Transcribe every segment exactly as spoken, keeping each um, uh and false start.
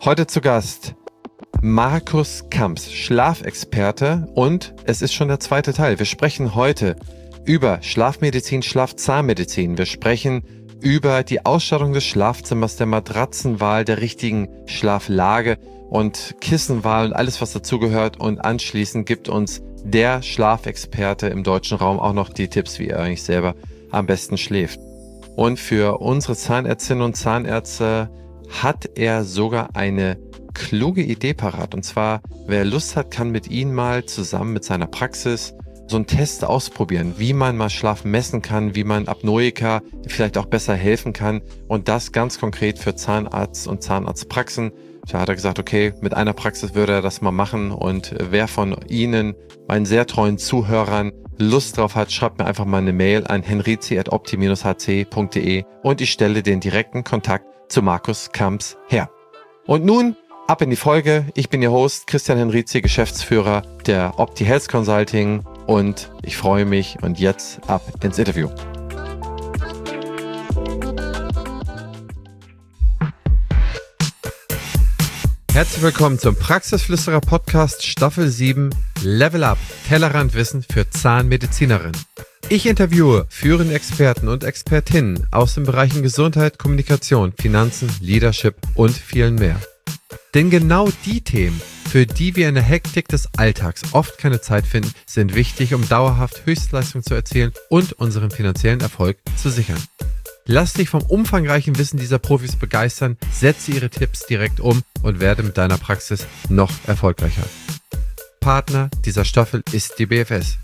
Heute zu Gast Markus Kamps, Schlafexperte, und es ist schon der zweite Teil. Wir sprechen heute über Schlafmedizin, Schlafzahnmedizin. Wir sprechen über die Ausstattung des Schlafzimmers, der Matratzenwahl, der richtigen Schlaflage und Kissenwahl und alles, was dazugehört. Und anschließend gibt uns der Schlafexperte im deutschen Raum auch noch die Tipps, wie er eigentlich selber am besten schläft. Und für unsere Zahnärztinnen und Zahnärzte hat er sogar eine kluge Idee parat. Und zwar, wer Lust hat, kann mit Ihnen mal zusammen mit seiner Praxis so einen Test ausprobieren, wie man mal Schlaf messen kann, wie man Apnoiker vielleicht auch besser helfen kann. Und das ganz konkret für Zahnarzt und Zahnarztpraxen. Da hat er gesagt, okay, mit einer Praxis würde er das mal machen. Und wer von Ihnen, meinen sehr treuen Zuhörern, Lust drauf hat, schreibt mir einfach mal eine Mail an henrizi at opti dash h c punkt d e und ich stelle den direkten Kontakt zu Markus Kamps her. Und nun ab in die Folge. Ich bin Ihr Host Christian Henrizi, Geschäftsführer der Opti Health Consulting, und ich freue mich, und jetzt ab ins Interview. Herzlich willkommen zum Praxisflüsterer Podcast Staffel sieben Level Up, Tellerrandwissen für Zahnmedizinerinnen. Ich interviewe führende Experten und Expertinnen aus den Bereichen Gesundheit, Kommunikation, Finanzen, Leadership und vielen mehr. Denn genau die Themen, für die wir in der Hektik des Alltags oft keine Zeit finden, sind wichtig, um dauerhaft Höchstleistung zu erzielen und unseren finanziellen Erfolg zu sichern. Lass dich vom umfangreichen Wissen dieser Profis begeistern, setze ihre Tipps direkt um und werde mit deiner Praxis noch erfolgreicher. Partner dieser Staffel ist die B F S.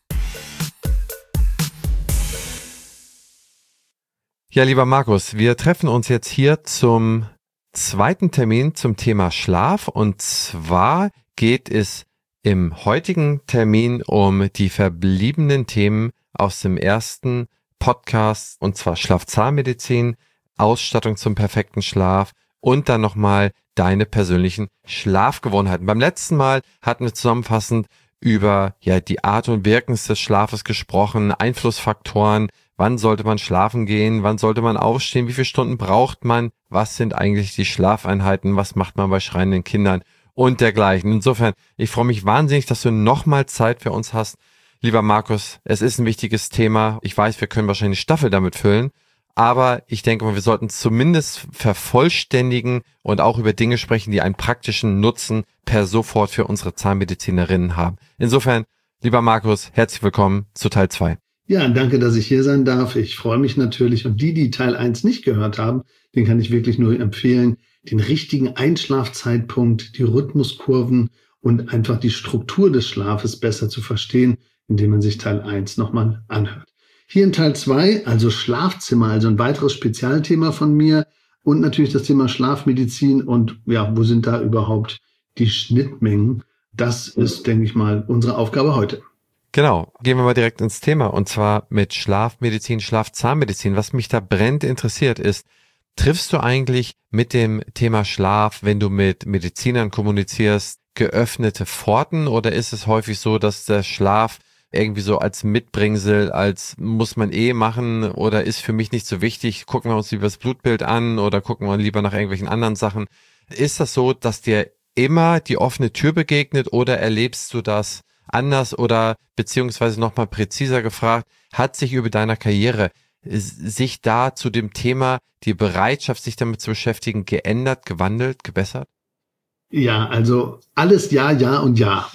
Ja, lieber Markus, wir treffen uns jetzt hier zum zweiten Termin zum Thema Schlaf, und zwar geht es im heutigen Termin um die verbliebenen Themen aus dem ersten Podcast, und zwar Schlafzahnmedizin, Ausstattung zum perfekten Schlaf und dann nochmal deine persönlichen Schlafgewohnheiten. Beim letzten Mal hatten wir zusammenfassend über ja die Art und Wirkung des Schlafes gesprochen, Einflussfaktoren, wann sollte man schlafen gehen, wann sollte man aufstehen, wie viele Stunden braucht man, was sind eigentlich die Schlafeinheiten, was macht man bei schreienden Kindern und dergleichen. Insofern, ich freue mich wahnsinnig, dass du nochmal Zeit für uns hast. Lieber Markus, es ist ein wichtiges Thema. Ich weiß, wir können wahrscheinlich eine Staffel damit füllen, aber ich denke mal, wir sollten es zumindest vervollständigen und auch über Dinge sprechen, die einen praktischen Nutzen per sofort für unsere Zahnmedizinerinnen haben. Insofern, lieber Markus, herzlich willkommen zu Teil zwei. Ja, danke, dass ich hier sein darf. Ich freue mich natürlich. Und die, die Teil eins nicht gehört haben, den kann ich wirklich nur empfehlen, den richtigen Einschlafzeitpunkt, die Rhythmuskurven und einfach die Struktur des Schlafes besser zu verstehen, indem man sich Teil eins nochmal anhört. Hier in Teil zwei, also Schlafzimmer, also ein weiteres Spezialthema von mir, und natürlich das Thema Schlafmedizin und ja, wo sind da überhaupt die Schnittmengen? Das ist, denke ich mal, unsere Aufgabe heute. Genau, gehen wir mal direkt ins Thema, und zwar mit Schlafmedizin, Schlafzahnmedizin. Was mich da brennend interessiert ist, triffst du eigentlich mit dem Thema Schlaf, wenn du mit Medizinern kommunizierst, geöffnete Pforten, oder ist es häufig so, dass der Schlaf irgendwie so als Mitbringsel, als muss man eh machen oder ist für mich nicht so wichtig, gucken wir uns lieber das Blutbild an oder gucken wir lieber nach irgendwelchen anderen Sachen? Ist das so, dass dir immer die offene Tür begegnet, oder erlebst du das anders, oder beziehungsweise nochmal präziser gefragt, hat sich über deiner Karriere sich da zu dem Thema die Bereitschaft, sich damit zu beschäftigen, geändert, gewandelt, gebessert? Ja, also alles ja, ja und ja.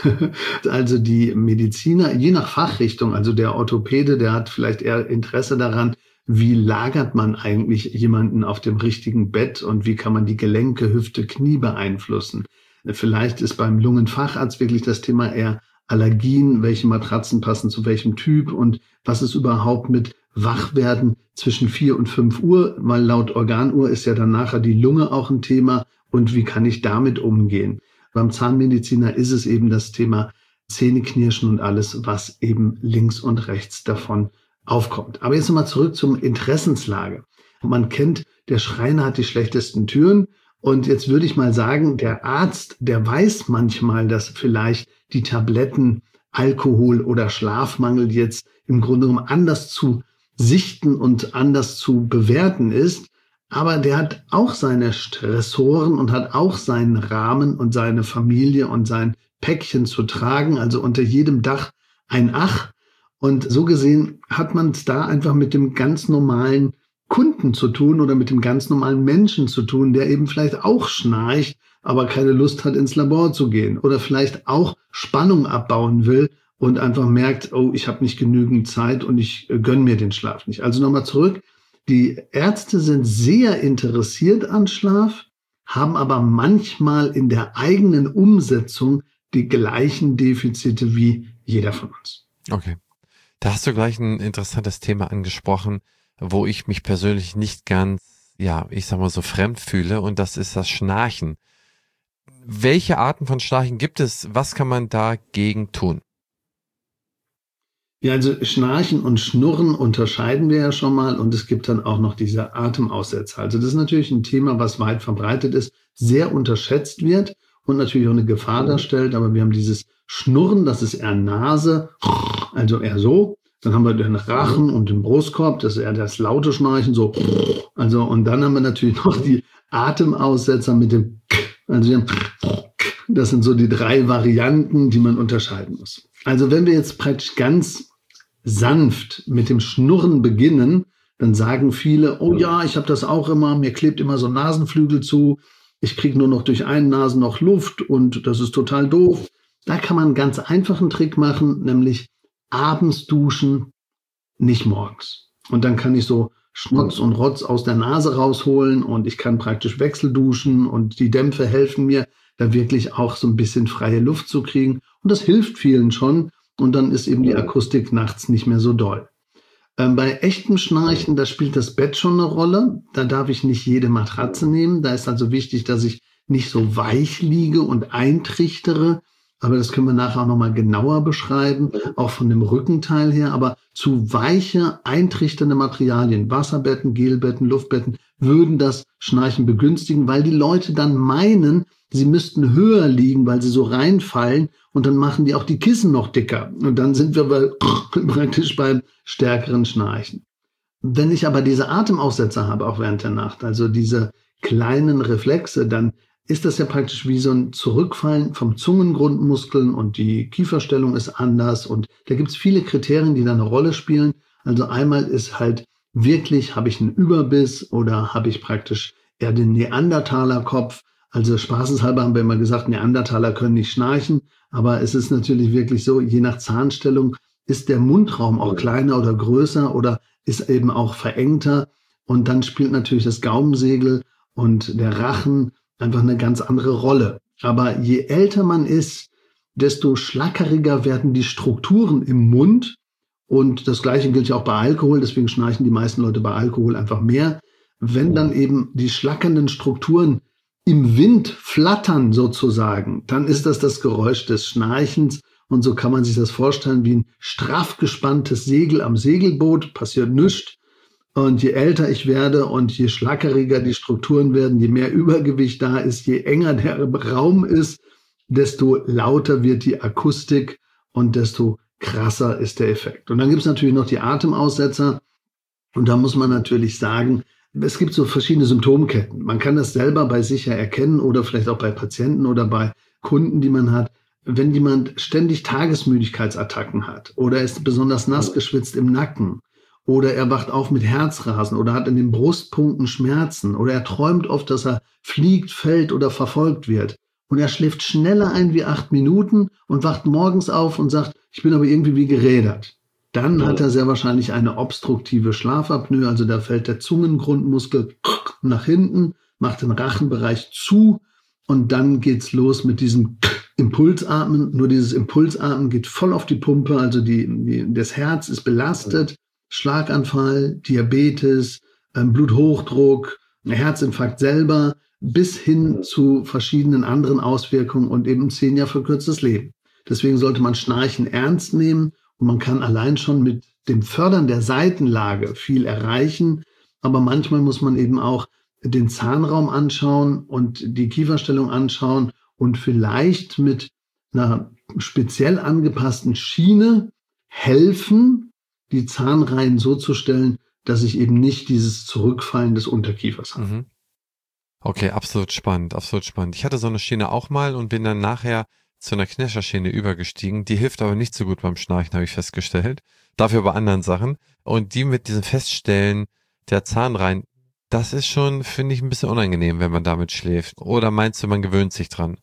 Also die Mediziner, je nach Fachrichtung, also der Orthopäde, der hat vielleicht eher Interesse daran, wie lagert man eigentlich jemanden auf dem richtigen Bett und wie kann man die Gelenke, Hüfte, Knie beeinflussen. Vielleicht ist beim Lungenfacharzt wirklich das Thema eher Allergien, welche Matratzen passen zu welchem Typ und was ist überhaupt mit Wachwerden zwischen vier und fünf Uhr, weil laut Organuhr ist ja dann nachher die Lunge auch ein Thema, und wie kann ich damit umgehen. Beim Zahnmediziner ist es eben das Thema Zähneknirschen und alles, was eben links und rechts davon aufkommt. Aber jetzt nochmal zurück zum Interessenslage. Man kennt, der Schreiner hat die schlechtesten Türen. Und jetzt würde ich mal sagen, der Arzt, der weiß manchmal, dass vielleicht die Tabletten Alkohol oder Schlafmangel jetzt im Grunde genommen anders zu sichten und anders zu bewerten ist. Aber der hat auch seine Stressoren und hat auch seinen Rahmen und seine Familie und sein Päckchen zu tragen, also unter jedem Dach ein Ach. Und so gesehen hat man es da einfach mit dem ganz normalen Kunden zu tun oder mit dem ganz normalen Menschen zu tun, der eben vielleicht auch schnarcht, aber keine Lust hat, ins Labor zu gehen oder vielleicht auch Spannung abbauen will und einfach merkt, oh, ich habe nicht genügend Zeit und ich äh, gönne mir den Schlaf nicht. Also nochmal zurück, die Ärzte sind sehr interessiert an Schlaf, haben aber manchmal in der eigenen Umsetzung die gleichen Defizite wie jeder von uns. Okay. Da hast du gleich ein interessantes Thema angesprochen, wo ich mich persönlich nicht ganz, ja, ich sag mal so fremd fühle, und das ist das Schnarchen. Welche Arten von Schnarchen gibt es? Was kann man dagegen tun? Ja, also Schnarchen und Schnurren unterscheiden wir ja schon mal, und es gibt dann auch noch diese Atemaussetzer. Also das ist natürlich ein Thema, was weit verbreitet ist, sehr unterschätzt wird und natürlich auch eine Gefahr darstellt, aber wir haben dieses Schnurren, das ist eher Nase, also eher so. Dann haben wir den Rachen und den Brustkorb, das ist eher das laute Schnarchen, so. Also, und dann haben wir natürlich noch die Atemaussetzer mit dem, also das sind so die drei Varianten, die man unterscheiden muss. Also wenn wir jetzt praktisch ganz sanft mit dem Schnurren beginnen, dann sagen viele, oh ja, ich habe das auch immer, mir klebt immer so ein Nasenflügel zu, ich kriege nur noch durch einen Nasenloch Luft und das ist total doof. Da kann man einen ganz einfachen Trick machen, nämlich abends duschen, nicht morgens. Und dann kann ich so Schmutz und Rotz aus der Nase rausholen und ich kann praktisch wechselduschen und die Dämpfe helfen mir, da wirklich auch so ein bisschen freie Luft zu kriegen. Und das hilft vielen schon. Und dann ist eben die Akustik nachts nicht mehr so doll. Ähm, bei echtem Schnarchen, da spielt das Bett schon eine Rolle. Da darf ich nicht jede Matratze nehmen. Da ist also wichtig, dass ich nicht so weich liege und eintrichtere. Aber das können wir nachher auch nochmal genauer beschreiben, auch von dem Rückenteil her. Aber zu weiche, eintrichternde Materialien, Wasserbetten, Gelbetten, Luftbetten, würden das Schnarchen begünstigen, weil die Leute dann meinen, sie müssten höher liegen, weil sie so reinfallen, und dann machen die auch die Kissen noch dicker. Und dann sind wir bei, praktisch beim stärkeren Schnarchen. Wenn ich aber diese Atemaussetzer habe, auch während der Nacht, also diese kleinen Reflexe, dann ist das ja praktisch wie so ein Zurückfallen vom Zungengrundmuskeln und die Kieferstellung ist anders und da gibt es viele Kriterien, die da eine Rolle spielen. Also einmal ist halt wirklich, habe ich einen Überbiss oder habe ich praktisch eher den Neandertaler-Kopf. Also spaßeshalber haben wir immer gesagt, Neandertaler können nicht schnarchen, aber es ist natürlich wirklich so, je nach Zahnstellung ist der Mundraum auch kleiner oder größer oder ist eben auch verengter, und dann spielt natürlich das Gaumensegel und der Rachen einfach eine ganz andere Rolle. Aber je älter man ist, desto schlackeriger werden die Strukturen im Mund, und das Gleiche gilt ja auch bei Alkohol, deswegen schnarchen die meisten Leute bei Alkohol einfach mehr. Wenn dann eben die schlackernden Strukturen im Wind flattern sozusagen, dann ist das das Geräusch des Schnarchens, und so kann man sich das vorstellen wie ein straff gespanntes Segel am Segelboot, passiert nichts. Und je älter ich werde und je schlackeriger die Strukturen werden, je mehr Übergewicht da ist, je enger der Raum ist, desto lauter wird die Akustik und desto krasser ist der Effekt. Und dann gibt es natürlich noch die Atemaussetzer, und da muss man natürlich sagen, es gibt so verschiedene Symptomketten. Man kann das selber bei sich ja erkennen oder vielleicht auch bei Patienten oder bei Kunden, die man hat. Wenn jemand ständig Tagesmüdigkeitsattacken hat oder ist besonders nass geschwitzt im Nacken oder er wacht auf mit Herzrasen oder hat in den Brustpunkten Schmerzen oder er träumt oft, dass er fliegt, fällt oder verfolgt wird und er schläft schneller ein wie acht Minuten und wacht morgens auf und sagt, ich bin aber irgendwie wie gerädert. Dann ja. hat er sehr wahrscheinlich eine obstruktive Schlafapnoe, also da fällt der Zungengrundmuskel nach hinten, macht den Rachenbereich zu und dann geht's los mit diesem Impulsatmen. Nur dieses Impulsatmen geht voll auf die Pumpe, also die, die, das Herz ist belastet, Schlaganfall, Diabetes, ähm, Bluthochdruck, Herzinfarkt selber, bis hin zu verschiedenen anderen Auswirkungen und eben zehn Jahre verkürztes Leben. Deswegen sollte man Schnarchen ernst nehmen. Und man kann allein schon mit dem Fördern der Seitenlage viel erreichen. Aber manchmal muss man eben auch den Zahnraum anschauen und die Kieferstellung anschauen und vielleicht mit einer speziell angepassten Schiene helfen, die Zahnreihen so zu stellen, dass ich eben nicht dieses Zurückfallen des Unterkiefers habe. Mhm. Okay, absolut spannend, absolut spannend. Ich hatte so eine Schiene auch mal und bin dann nachher zu einer Knirscherschiene übergestiegen. Die hilft aber nicht so gut beim Schnarchen, habe ich festgestellt. Dafür bei anderen Sachen. Und die mit diesem Feststellen der Zahnreihen, das ist schon, finde ich, ein bisschen unangenehm, wenn man damit schläft. Oder meinst du, man gewöhnt sich dran?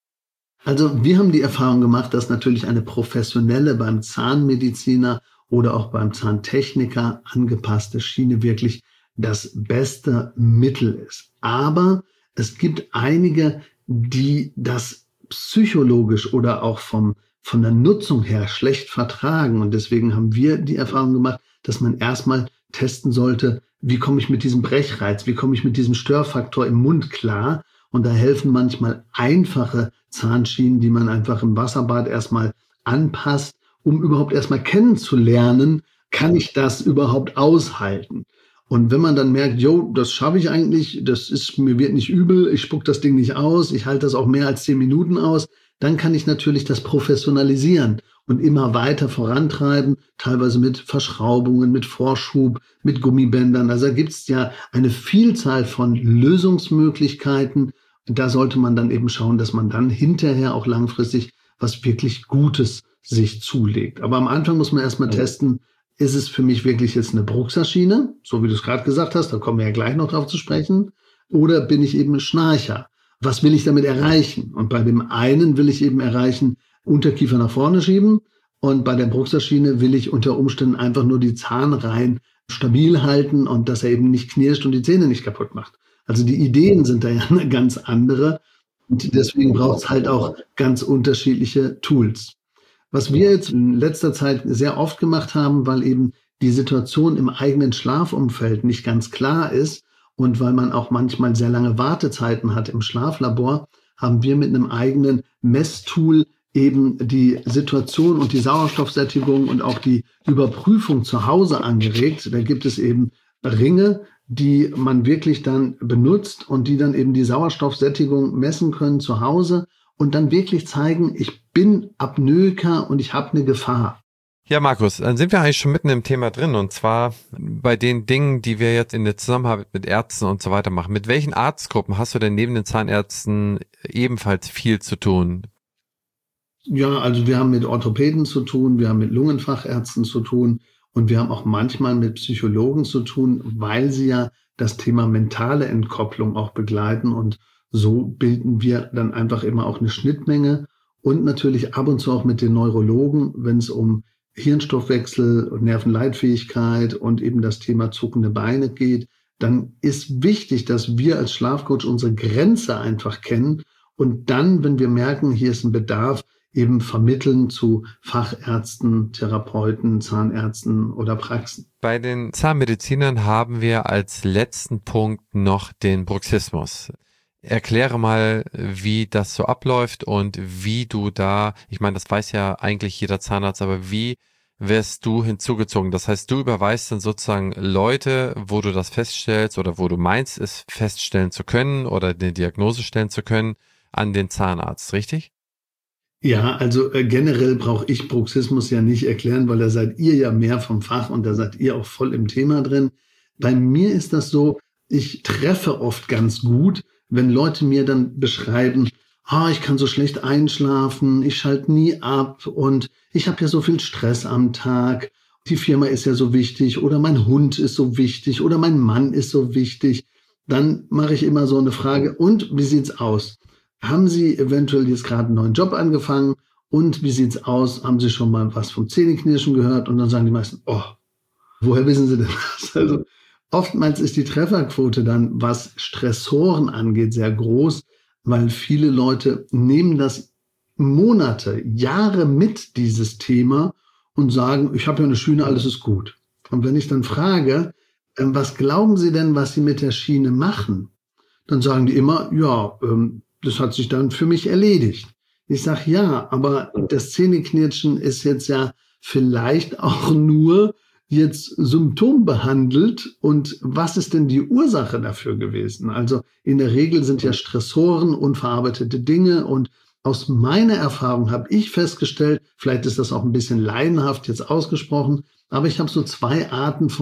Also wir haben die Erfahrung gemacht, dass natürlich eine professionelle beim Zahnmediziner oder auch beim Zahntechniker angepasste Schiene wirklich das beste Mittel ist. Aber es gibt einige, die das psychologisch oder auch vom, von der Nutzung her schlecht vertragen. Und deswegen haben wir die Erfahrung gemacht, dass man erstmal testen sollte, wie komme ich mit diesem Brechreiz, wie komme ich mit diesem Störfaktor im Mund klar. Und da helfen manchmal einfache Zahnschienen, die man einfach im Wasserbad erstmal anpasst, um überhaupt erstmal kennenzulernen, kann ich das überhaupt aushalten? Und wenn man dann merkt, jo, das schaffe ich eigentlich, das ist, mir wird nicht übel, ich spuck das Ding nicht aus, ich halte das auch mehr als zehn Minuten aus, dann kann ich natürlich das professionalisieren und immer weiter vorantreiben, teilweise mit Verschraubungen, mit Vorschub, mit Gummibändern. Also da gibt es ja eine Vielzahl von Lösungsmöglichkeiten. Da sollte man dann eben schauen, dass man dann hinterher auch langfristig was wirklich Gutes sich zulegt. Aber am Anfang muss man erstmal testen, ist es für mich wirklich jetzt eine Bruxerschiene, so wie du es gerade gesagt hast, da kommen wir ja gleich noch drauf zu sprechen, oder bin ich eben ein Schnarcher? Was will ich damit erreichen? Und bei dem einen will ich eben erreichen, Unterkiefer nach vorne schieben, und bei der Bruxerschiene will ich unter Umständen einfach nur die Zahnreihen stabil halten und dass er eben nicht knirscht und die Zähne nicht kaputt macht. Also die Ideen sind da ja eine ganz andere und deswegen braucht es halt auch ganz unterschiedliche Tools. Was wir jetzt in letzter Zeit sehr oft gemacht haben, weil eben die Situation im eigenen Schlafumfeld nicht ganz klar ist und weil man auch manchmal sehr lange Wartezeiten hat im Schlaflabor, haben wir mit einem eigenen Messtool eben die Situation und die Sauerstoffsättigung und auch die Überprüfung zu Hause angeregt. Da gibt es eben Ringe, die man wirklich dann benutzt und die dann eben die Sauerstoffsättigung messen können zu Hause und dann wirklich zeigen, ich bin Apnoeker und ich habe eine Gefahr. Ja, Markus, dann sind wir eigentlich schon mitten im Thema drin und zwar bei den Dingen, die wir jetzt in der Zusammenarbeit mit Ärzten und so weiter machen. Mit welchen Arztgruppen hast du denn neben den Zahnärzten ebenfalls viel zu tun? Ja, also wir haben mit Orthopäden zu tun, wir haben mit Lungenfachärzten zu tun und wir haben auch manchmal mit Psychologen zu tun, weil sie ja das Thema mentale Entkopplung auch begleiten und so bilden wir dann einfach immer auch eine Schnittmenge und natürlich ab und zu auch mit den Neurologen, wenn es um Hirnstoffwechsel und Nervenleitfähigkeit und eben das Thema zuckende Beine geht, dann ist wichtig, dass wir als Schlafcoach unsere Grenze einfach kennen und dann, wenn wir merken, hier ist ein Bedarf, eben vermitteln zu Fachärzten, Therapeuten, Zahnärzten oder Praxen. Bei den Zahnmedizinern haben wir als letzten Punkt noch den Bruxismus. Erkläre mal, wie das so abläuft und wie du da, ich meine, das weiß ja eigentlich jeder Zahnarzt, aber wie wirst du hinzugezogen? Das heißt, du überweist dann sozusagen Leute, wo du das feststellst oder wo du meinst, es feststellen zu können oder eine Diagnose stellen zu können, an den Zahnarzt, richtig? Ja, also äh, generell brauche ich Bruxismus ja nicht erklären, weil da seid ihr ja mehr vom Fach und da seid ihr auch voll im Thema drin. Bei mir ist das so, ich treffe oft ganz gut, wenn Leute mir dann beschreiben, ah, ich kann so schlecht einschlafen, ich schalte nie ab und ich habe ja so viel Stress am Tag, die Firma ist ja so wichtig oder mein Hund ist so wichtig oder mein Mann ist so wichtig. Dann mache ich immer so eine Frage, und wie sieht's aus? Haben Sie eventuell jetzt gerade einen neuen Job angefangen und wie sieht's aus? Haben Sie schon mal was vom Zähneknirschen gehört? Und dann sagen die meisten, oh, woher wissen Sie denn das? Also oftmals ist die Trefferquote dann, was Stressoren angeht, sehr groß, weil viele Leute nehmen das Monate, Jahre mit, dieses Thema, und sagen, ich habe ja eine Schiene, alles ist gut. Und wenn ich dann frage, ähm, was glauben Sie denn, was Sie mit der Schiene machen? Dann sagen die immer, ja, ähm, das hat sich dann für mich erledigt. Ich sage, ja, aber das Zähneknirschen ist jetzt ja vielleicht auch nur jetzt symptombehandelt. Und was ist denn die Ursache dafür gewesen? Also in der Regel sind ja Stressoren unverarbeitete Dinge. Und aus meiner Erfahrung habe ich festgestellt, vielleicht ist das auch ein bisschen laienhaft jetzt ausgesprochen, aber ich habe so zwei Arten von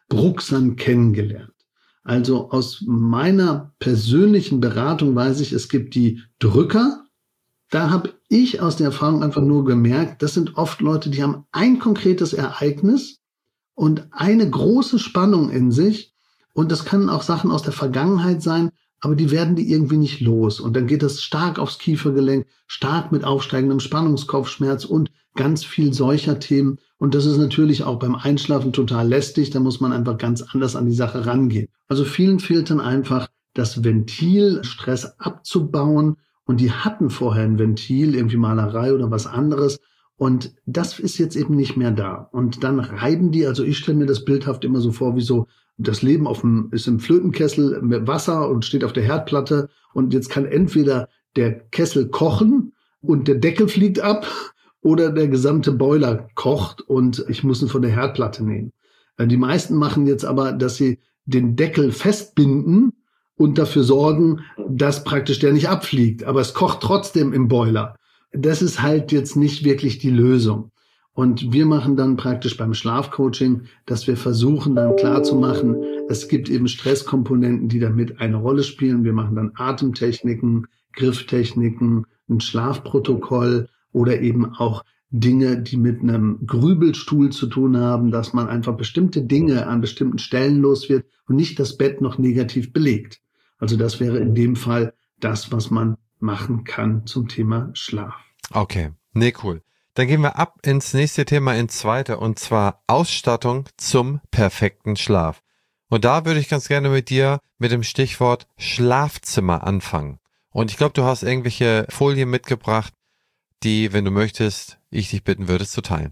Bruxern kennengelernt. Also aus meiner persönlichen Beratung weiß ich, es gibt die Drücker. Da habe ich aus der Erfahrung einfach nur gemerkt, das sind oft Leute, die haben ein konkretes Ereignis und eine große Spannung in sich. Und das können auch Sachen aus der Vergangenheit sein, aber die werden die irgendwie nicht los. Und dann geht das stark aufs Kiefergelenk, stark mit aufsteigendem Spannungskopfschmerz und ganz viel solcher Themen. Und das ist natürlich auch beim Einschlafen total lästig. Da muss man einfach ganz anders an die Sache rangehen. Also vielen fehlt dann einfach das Ventil, Stress abzubauen. Und die hatten vorher ein Ventil, irgendwie Malerei oder was anderes. Und das ist jetzt eben nicht mehr da. Und dann reiben die, also ich stelle mir das bildhaft immer so vor, wie so das Leben auf dem, ist im Flötenkessel mit Wasser und steht auf der Herdplatte. Und jetzt kann entweder der Kessel kochen und der Deckel fliegt ab oder der gesamte Boiler kocht und ich muss ihn von der Herdplatte nehmen. Die meisten machen jetzt aber, dass sie den Deckel festbinden und dafür sorgen, dass praktisch der nicht abfliegt. Aber es kocht trotzdem im Boiler. Das ist halt jetzt nicht wirklich die Lösung. Und wir machen dann praktisch beim Schlafcoaching, dass wir versuchen dann klarzumachen, es gibt eben Stresskomponenten, die damit eine Rolle spielen. Wir machen dann Atemtechniken, Grifftechniken, ein Schlafprotokoll oder eben auch Dinge, die mit einem Grübelstuhl zu tun haben, dass man einfach bestimmte Dinge an bestimmten Stellen los wird und nicht das Bett noch negativ belegt. Also das wäre in dem Fall das, was man machen kann zum Thema Schlaf. Okay, nee, cool. Dann gehen wir ab ins nächste Thema, ins zweite, und zwar Ausstattung zum perfekten Schlaf. Und da würde ich ganz gerne mit dir mit dem Stichwort Schlafzimmer anfangen. Und ich glaube, du hast irgendwelche Folien mitgebracht, die, wenn du möchtest, ich dich bitten würde, zu teilen.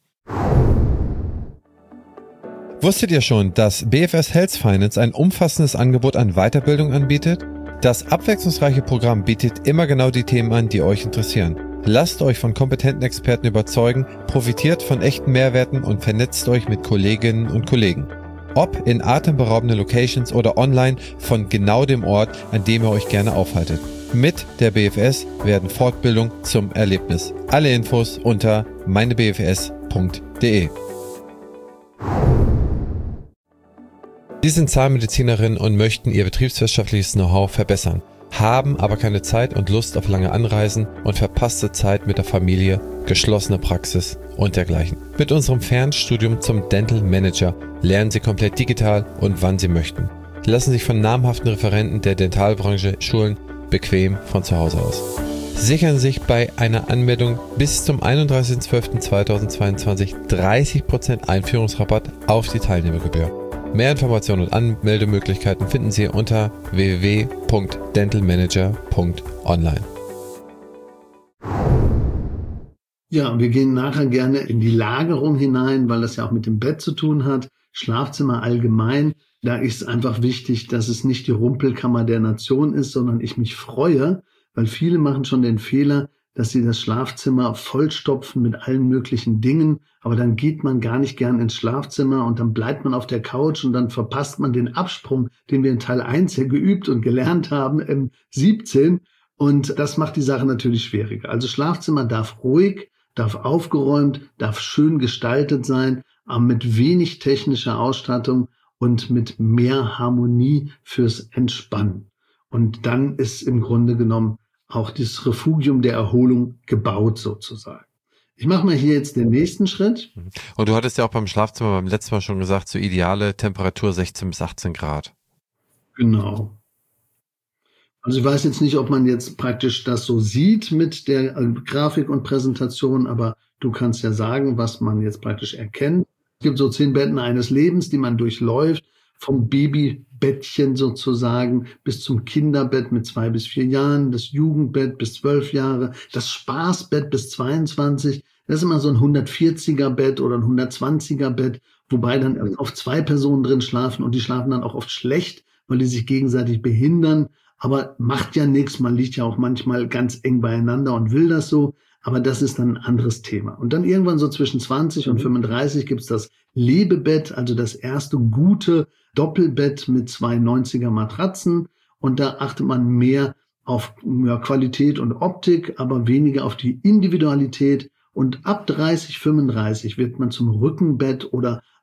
Wusstet ihr schon, dass B F S Health Finance ein umfassendes Angebot an Weiterbildung anbietet? Das abwechslungsreiche Programm bietet immer genau die Themen an, die euch interessieren. Lasst euch von kompetenten Experten überzeugen, profitiert von echten Mehrwerten und vernetzt euch mit Kolleginnen und Kollegen. Ob in atemberaubenden Locations oder online von genau dem Ort, an dem ihr euch gerne aufhaltet. Mit der B F S werden Fortbildung zum Erlebnis. Alle Infos unter meine b f s punkt d e. Sie sind Zahnmedizinerin und möchten ihr betriebswirtschaftliches Know-how verbessern, haben aber keine Zeit und Lust auf lange Anreisen und verpasste Zeit mit der Familie, geschlossene Praxis und dergleichen. Mit unserem Fernstudium zum Dental Manager lernen Sie komplett digital und wann Sie möchten. Lassen sich von namhaften Referenten der Dentalbranche schulen, bequem von zu Hause aus. Sichern sich bei einer Anmeldung bis zum einunddreißigsten zwölften zweitausendzweiundzwanzig dreißig Prozent Einführungsrabatt auf die Teilnehmergebühr. Mehr Informationen und Anmeldemöglichkeiten finden Sie unter w w w punkt dentalmanager punkt online. Ja, wir gehen nachher gerne in die Lagerung hinein, weil das ja auch mit dem Bett zu tun hat. Schlafzimmer allgemein, da ist es einfach wichtig, dass es nicht die Rumpelkammer der Nation ist, sondern ich mich freue, weil viele machen schon den Fehler, dass sie das Schlafzimmer vollstopfen mit allen möglichen Dingen, aber dann geht man gar nicht gern ins Schlafzimmer und dann bleibt man auf der Couch und dann verpasst man den Absprung, den wir in Teil eins ja geübt und gelernt haben im siebzehn, und das macht die Sache natürlich schwieriger. Also Schlafzimmer darf ruhig, darf aufgeräumt, darf schön gestaltet sein, aber mit wenig technischer Ausstattung und mit mehr Harmonie fürs Entspannen. Und dann ist im Grunde genommen auch das Refugium der Erholung gebaut sozusagen. Ich mache mal hier jetzt den nächsten Schritt. Und du hattest ja auch beim Schlafzimmer beim letzten Mal schon gesagt, so ideale Temperatur sechzehn bis achtzehn Grad. Genau. Also ich weiß jetzt nicht, ob man jetzt praktisch das so sieht mit der Grafik und Präsentation, aber du kannst ja sagen, was man jetzt praktisch erkennt. Es gibt so zehn Betten eines Lebens, die man durchläuft, vom Babybettchen sozusagen bis zum Kinderbett mit zwei bis vier Jahren, das Jugendbett bis zwölf Jahre, das Spaßbett bis zweiundzwanzig. Das ist immer so ein hundertvierziger Bett oder ein hundertzwanziger Bett, wobei dann oft zwei Personen drin schlafen und die schlafen dann auch oft schlecht, weil die sich gegenseitig behindern. Aber macht ja nichts, man liegt ja auch manchmal ganz eng beieinander und will das so. Aber das ist dann ein anderes Thema. Und dann irgendwann so zwischen zwanzig und fünfunddreißig gibt's das Lebebett, also das erste gute Doppelbett mit zwei neunziger Matratzen. Und da achtet man mehr auf ja, Qualität und Optik, aber weniger auf die Individualität. Und ab dreißig, fünfunddreißig wird man zum Rückenbett oder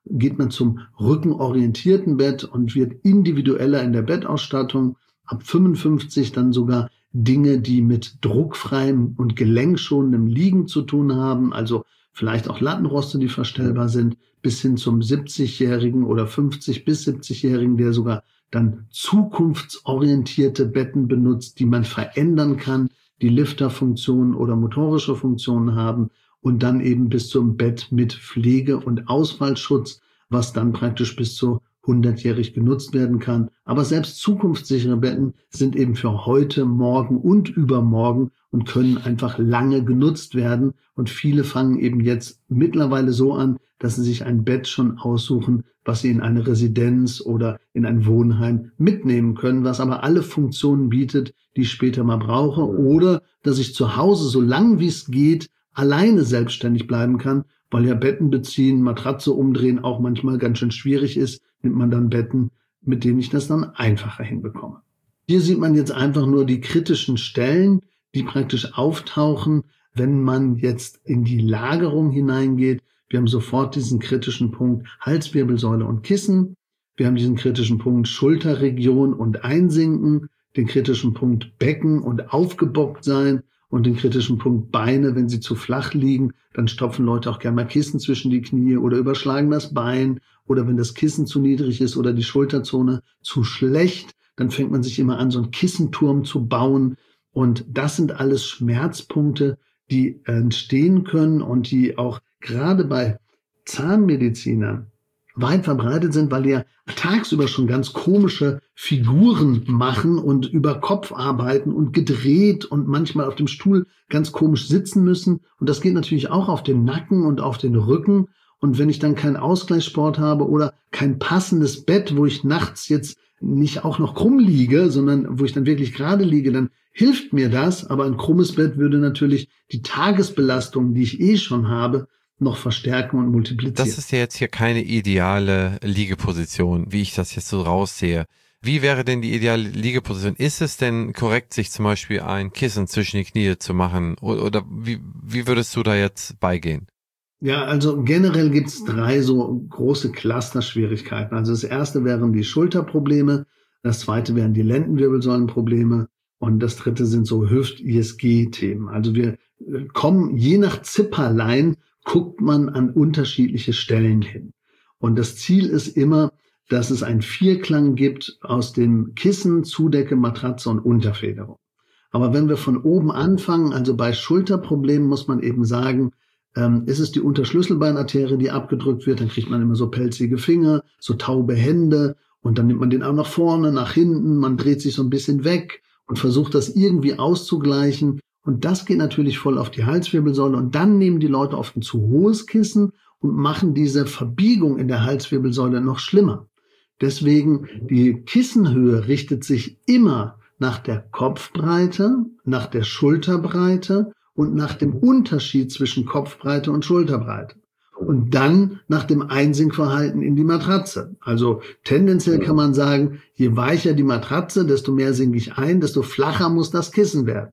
geht man zum rückenorientierten Bett und wird individueller in der Bettausstattung. Ab fünfundfünfzig dann sogar Dinge, die mit druckfreiem und gelenkschonendem Liegen zu tun haben, also vielleicht auch Lattenroste, die verstellbar sind, bis hin zum siebzigjährigen oder fünfzig bis siebzigjährigen, der sogar dann zukunftsorientierte Betten benutzt, die man verändern kann, die Lifterfunktionen oder motorische Funktionen haben, und dann eben bis zum Bett mit Pflege- und Ausfallschutz, was dann praktisch bis zu hundertjährig genutzt werden kann. Aber selbst zukunftssichere Betten sind eben für heute, morgen und übermorgen und können einfach lange genutzt werden. Und viele fangen eben jetzt mittlerweile so an, dass sie sich ein Bett schon aussuchen, was sie in eine Residenz oder in ein Wohnheim mitnehmen können, was aber alle Funktionen bietet, die ich später mal brauche, oder dass ich zu Hause, so lang wie es geht, alleine selbstständig bleiben kann, weil ja Betten beziehen, Matratze umdrehen auch manchmal ganz schön schwierig ist, nimmt man dann Betten, mit denen ich das dann einfacher hinbekomme. Hier sieht man jetzt einfach nur die kritischen Stellen, die praktisch auftauchen, wenn man jetzt in die Lagerung hineingeht. Wir haben sofort diesen kritischen Punkt Halswirbelsäule und Kissen. Wir haben diesen kritischen Punkt Schulterregion und Einsinken, den kritischen Punkt Becken und aufgebockt sein und den kritischen Punkt Beine, wenn sie zu flach liegen, dann stopfen Leute auch gerne mal Kissen zwischen die Knie oder überschlagen das Bein, oder wenn das Kissen zu niedrig ist oder die Schulterzone zu schlecht, dann fängt man sich immer an, so einen Kissenturm zu bauen, und das sind alles Schmerzpunkte, die entstehen können und die auch gerade bei Zahnmedizinern weit verbreitet sind, weil die ja tagsüber schon ganz komische Figuren machen und über Kopf arbeiten und gedreht und manchmal auf dem Stuhl ganz komisch sitzen müssen. Und das geht natürlich auch auf den Nacken und auf den Rücken. Und wenn ich dann keinen Ausgleichssport habe oder kein passendes Bett, wo ich nachts jetzt nicht auch noch krumm liege, sondern wo ich dann wirklich gerade liege, dann hilft mir das. Aber ein krummes Bett würde natürlich die Tagesbelastung, die ich eh schon habe, noch verstärken und multiplizieren. Das ist ja jetzt hier keine ideale Liegeposition, wie ich das jetzt so raussehe. Wie wäre denn die ideale Liegeposition? Ist es denn korrekt, sich zum Beispiel ein Kissen zwischen die Knie zu machen? Oder, oder wie, wie würdest du da jetzt beigehen? Ja, also generell gibt es drei so große Cluster-Schwierigkeiten. Also das erste wären die Schulterprobleme, das zweite wären die Lendenwirbelsäulenprobleme und das dritte sind so Hüft-I S G-Themen. Also wir kommen je nach Zipperlein, guckt man an unterschiedliche Stellen hin. Und das Ziel ist immer, dass es einen Vierklang gibt aus dem Kissen, Zudecke, Matratze und Unterfederung. Aber wenn wir von oben anfangen, also bei Schulterproblemen muss man eben sagen, ähm, ist es die Unterschlüsselbeinarterie, die abgedrückt wird, dann kriegt man immer so pelzige Finger, so taube Hände und dann nimmt man den Arm nach vorne, nach hinten, man dreht sich so ein bisschen weg und versucht das irgendwie auszugleichen. Und das geht natürlich voll auf die Halswirbelsäule. Und dann nehmen die Leute oft ein zu hohes Kissen und machen diese Verbiegung in der Halswirbelsäule noch schlimmer. Deswegen, die Kissenhöhe richtet sich immer nach der Kopfbreite, nach der Schulterbreite und nach dem Unterschied zwischen Kopfbreite und Schulterbreite. Und dann nach dem Einsinkverhalten in die Matratze. Also tendenziell kann man sagen, je weicher die Matratze, desto mehr sinke ich ein, desto flacher muss das Kissen werden.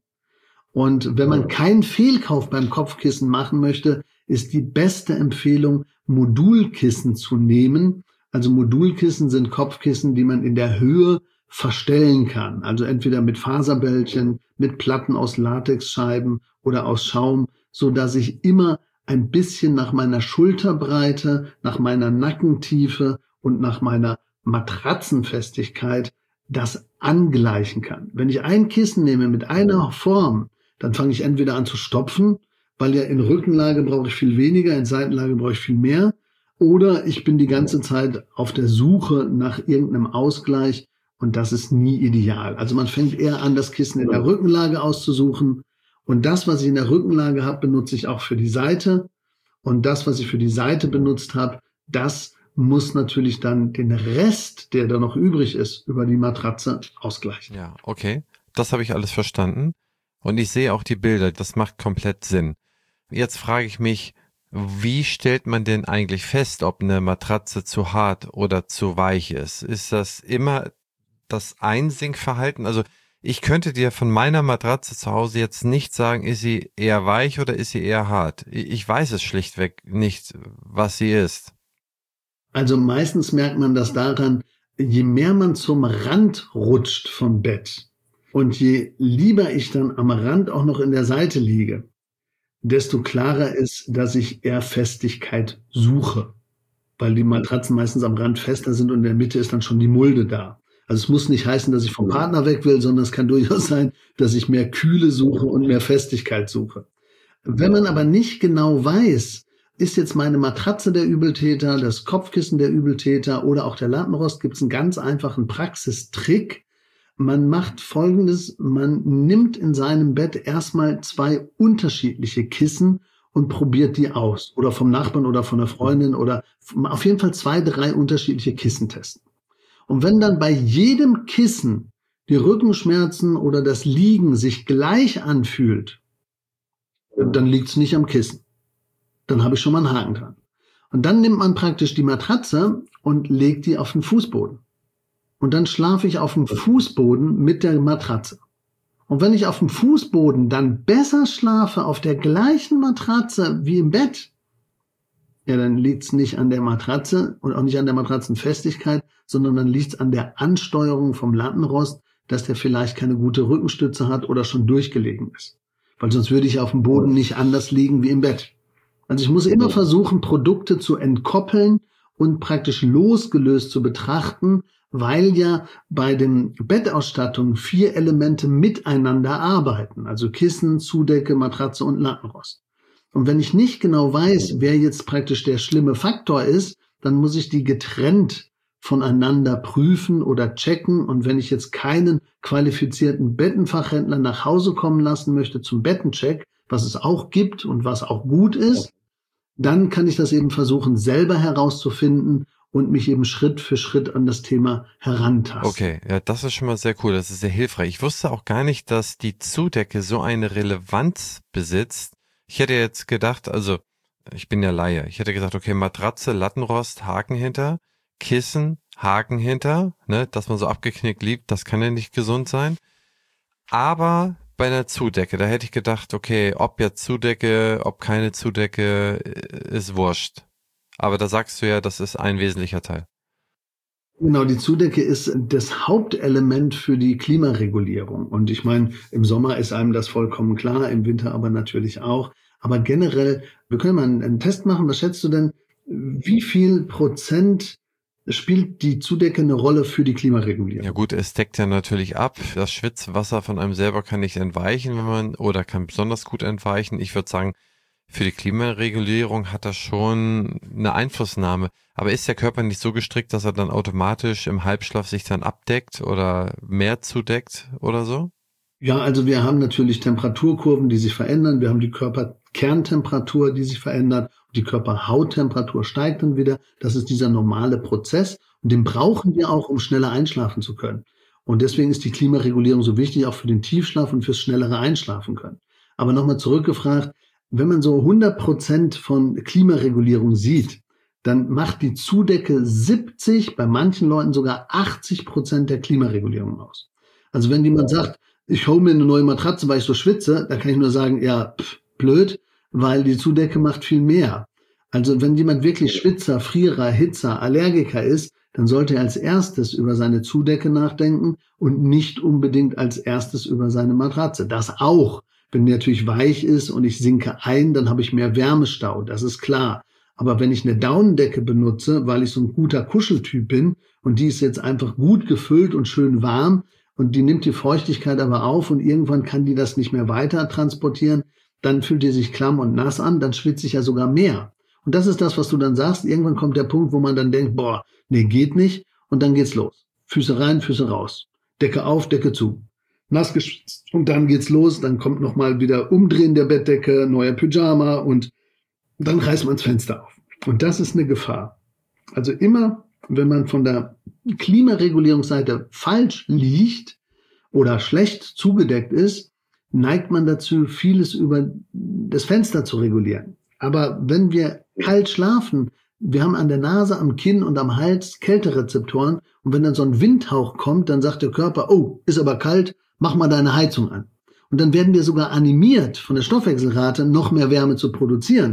Und wenn man keinen Fehlkauf beim Kopfkissen machen möchte, ist die beste Empfehlung, Modulkissen zu nehmen. Also Modulkissen sind Kopfkissen, die man in der Höhe verstellen kann. Also entweder mit Faserbällchen, mit Platten aus Latexscheiben oder aus Schaum, so dass ich immer ein bisschen nach meiner Schulterbreite, nach meiner Nackentiefe und nach meiner Matratzenfestigkeit das angleichen kann. Wenn ich ein Kissen nehme mit einer Form, dann fange ich entweder an zu stopfen, weil ja in Rückenlage brauche ich viel weniger, in Seitenlage brauche ich viel mehr, oder ich bin die ganze Zeit auf der Suche nach irgendeinem Ausgleich und das ist nie ideal. Also man fängt eher an, das Kissen in der Rückenlage auszusuchen und das, was ich in der Rückenlage habe, benutze ich auch für die Seite und das, was ich für die Seite benutzt habe, das muss natürlich dann den Rest, der da noch übrig ist, über die Matratze ausgleichen. Ja, okay. Das habe ich alles verstanden. Und ich sehe auch die Bilder, das macht komplett Sinn. Jetzt frage ich mich, wie stellt man denn eigentlich fest, ob eine Matratze zu hart oder zu weich ist? Ist das immer das Einsinkverhalten? Also ich könnte dir von meiner Matratze zu Hause jetzt nicht sagen, ist sie eher weich oder ist sie eher hart? Ich weiß es schlichtweg nicht, was sie ist. Also meistens merkt man das daran, je mehr man zum Rand rutscht vom Bett und je lieber ich dann am Rand auch noch in der Seite liege, desto klarer ist, dass ich eher Festigkeit suche, weil die Matratzen meistens am Rand fester sind und in der Mitte ist dann schon die Mulde da. Also es muss nicht heißen, dass ich vom Partner weg will, sondern es kann durchaus sein, dass ich mehr Kühle suche und mehr Festigkeit suche. Wenn man aber nicht genau weiß, ist jetzt meine Matratze der Übeltäter, das Kopfkissen der Übeltäter oder auch der Lattenrost, gibt es einen ganz einfachen Praxistrick. Man macht Folgendes, man nimmt in seinem Bett erstmal zwei unterschiedliche Kissen und probiert die aus. Oder vom Nachbarn oder von einer Freundin oder auf jeden Fall zwei, drei unterschiedliche Kissen testen. Und wenn dann bei jedem Kissen die Rückenschmerzen oder das Liegen sich gleich anfühlt, dann liegt es nicht am Kissen. Dann habe ich schon mal einen Haken dran. Und dann nimmt man praktisch die Matratze und legt die auf den Fußboden. Und dann schlafe ich auf dem Fußboden mit der Matratze. Und wenn ich auf dem Fußboden dann besser schlafe auf der gleichen Matratze wie im Bett, ja, dann liegt es nicht an der Matratze und auch nicht an der Matratzenfestigkeit, sondern dann liegt es an der Ansteuerung vom Lattenrost, dass der vielleicht keine gute Rückenstütze hat oder schon durchgelegen ist. Weil sonst würde ich auf dem Boden nicht anders liegen wie im Bett. Also ich muss immer versuchen, Produkte zu entkoppeln und praktisch losgelöst zu betrachten, weil ja bei den Bettausstattungen vier Elemente miteinander arbeiten. Also Kissen, Zudecke, Matratze und Lattenrost. Und wenn ich nicht genau weiß, wer jetzt praktisch der schlimme Faktor ist, dann muss ich die getrennt voneinander prüfen oder checken. Und wenn ich jetzt keinen qualifizierten Bettenfachhändler nach Hause kommen lassen möchte zum Bettencheck, was es auch gibt und was auch gut ist, dann kann ich das eben versuchen, selber herauszufinden und mich eben Schritt für Schritt an das Thema herantasten. Okay, ja, das ist schon mal sehr cool, das ist sehr hilfreich. Ich wusste auch gar nicht, dass die Zudecke so eine Relevanz besitzt. Ich hätte jetzt gedacht, also ich bin ja Laie, ich hätte gesagt, okay, Matratze, Lattenrost, Haken hinter, Kissen, Haken hinter, ne, dass man so abgeknickt liegt, das kann ja nicht gesund sein. Aber bei einer Zudecke, da hätte ich gedacht, okay, ob jetzt Zudecke, ob keine Zudecke, ist wurscht. Aber da sagst du ja, das ist ein wesentlicher Teil. Genau, die Zudecke ist das Hauptelement für die Klimaregulierung. Und ich meine, im Sommer ist einem das vollkommen klar, im Winter aber natürlich auch. Aber generell, wir können mal einen Test machen. Was schätzt du denn, wie viel Prozent spielt die Zudecke eine Rolle für die Klimaregulierung? Ja gut, es deckt ja natürlich ab. Das Schwitzwasser von einem selber kann nicht entweichen, wenn man, oder kann besonders gut entweichen. Ich würde sagen, für die Klimaregulierung hat das schon eine Einflussnahme. Aber ist der Körper nicht so gestrickt, dass er dann automatisch im Halbschlaf sich dann abdeckt oder mehr zudeckt oder so? Ja, also wir haben natürlich Temperaturkurven, die sich verändern. Wir haben die Körperkerntemperatur, die sich verändert. Die Körperhauttemperatur steigt dann wieder. Das ist dieser normale Prozess. Und den brauchen wir auch, um schneller einschlafen zu können. Und deswegen ist die Klimaregulierung so wichtig, auch für den Tiefschlaf und fürs schnellere Einschlafen können. Aber nochmal zurückgefragt, wenn man so hundert Prozent von Klimaregulierung sieht, dann macht die Zudecke siebzig, bei manchen Leuten sogar achtzig Prozent der Klimaregulierung aus. Also wenn jemand sagt, ich hole mir eine neue Matratze, weil ich so schwitze, da kann ich nur sagen, ja, pff, blöd, weil die Zudecke macht viel mehr. Also wenn jemand wirklich Schwitzer, Frierer, Hitzer, Allergiker ist, dann sollte er als erstes über seine Zudecke nachdenken und nicht unbedingt als erstes über seine Matratze. Das auch. Wenn die natürlich weich ist und ich sinke ein, dann habe ich mehr Wärmestau, das ist klar. Aber wenn ich eine Daunendecke benutze, weil ich so ein guter Kuscheltyp bin und die ist jetzt einfach gut gefüllt und schön warm und die nimmt die Feuchtigkeit aber auf und irgendwann kann die das nicht mehr weiter transportieren, dann fühlt die sich klamm und nass an, dann schwitze ich ja sogar mehr. Und das ist das, was du dann sagst. Irgendwann kommt der Punkt, wo man dann denkt, boah, nee, geht nicht. Und dann geht's los. Füße rein, Füße raus. Decke auf, Decke zu. Nass geschwitzt. Und dann geht's los. Dann kommt nochmal wieder Umdrehen der Bettdecke, neuer Pyjama und dann reißt man das Fenster auf. Und das ist eine Gefahr. Also immer, wenn man von der Klimaregulierungsseite falsch liegt oder schlecht zugedeckt ist, neigt man dazu, vieles über das Fenster zu regulieren. Aber wenn wir kalt schlafen, wir haben an der Nase, am Kinn und am Hals Kälterezeptoren und wenn dann so ein Windhauch kommt, dann sagt der Körper, oh, ist aber kalt, mach mal deine Heizung an. Und dann werden wir sogar animiert, von der Stoffwechselrate noch mehr Wärme zu produzieren.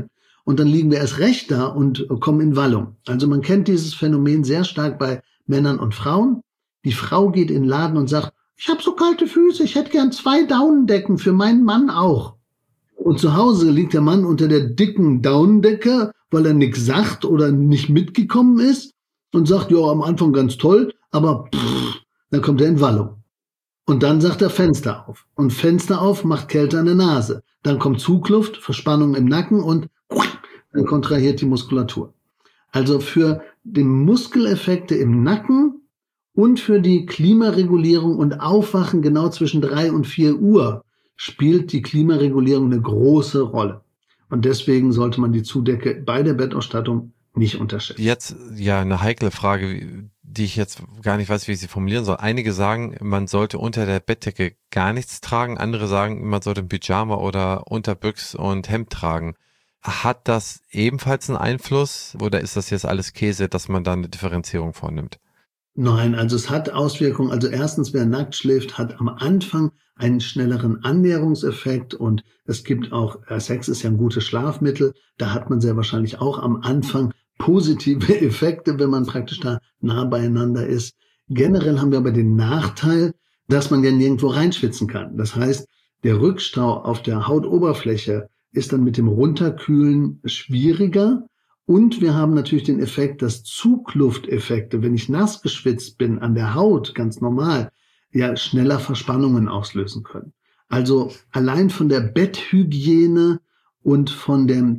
und dann liegen wir erst recht da und kommen in Wallung. Also man kennt dieses Phänomen sehr stark bei Männern und Frauen. Die Frau geht in den Laden und sagt, ich habe so kalte Füße, ich hätte gern zwei Daunendecken, für meinen Mann auch. Und zu Hause liegt der Mann unter der dicken Daunendecke, weil er nichts sagt oder nicht mitgekommen ist und sagt, ja, am Anfang ganz toll, aber pff, dann kommt er in Wallung. Und dann sagt er Fenster auf. Und Fenster auf macht Kälte an der Nase. Dann kommt Zugluft, Verspannung im Nacken und dann kontrahiert die Muskulatur. Also für die Muskeleffekte im Nacken und für die Klimaregulierung und Aufwachen genau zwischen drei und vier Uhr spielt die Klimaregulierung eine große Rolle. Und deswegen sollte man die Zudecke bei der Bettausstattung nicht unterschätzen. Jetzt ja eine heikle Frage, die ich jetzt gar nicht weiß, wie ich sie formulieren soll. Einige sagen, man sollte unter der Bettdecke gar nichts tragen. Andere sagen, man sollte ein Pyjama oder Unterbüchs und Hemd tragen. Hat das ebenfalls einen Einfluss oder ist das jetzt alles Käse, dass man da eine Differenzierung vornimmt? Nein, also es hat Auswirkungen. Also erstens, wer nackt schläft, hat am Anfang einen schnelleren Annäherungseffekt und es gibt auch, Sex ist ja ein gutes Schlafmittel, da hat man sehr wahrscheinlich auch am Anfang positive Effekte, wenn man praktisch da nah beieinander ist. Generell haben wir aber den Nachteil, dass man ja nirgendwo reinschwitzen kann. Das heißt, der Rückstau auf der Hautoberfläche ist dann mit dem Runterkühlen schwieriger. Und wir haben natürlich den Effekt, dass Zuglufteffekte, wenn ich nass geschwitzt bin an der Haut, ganz normal, ja schneller Verspannungen auslösen können. Also allein von der Betthygiene und von der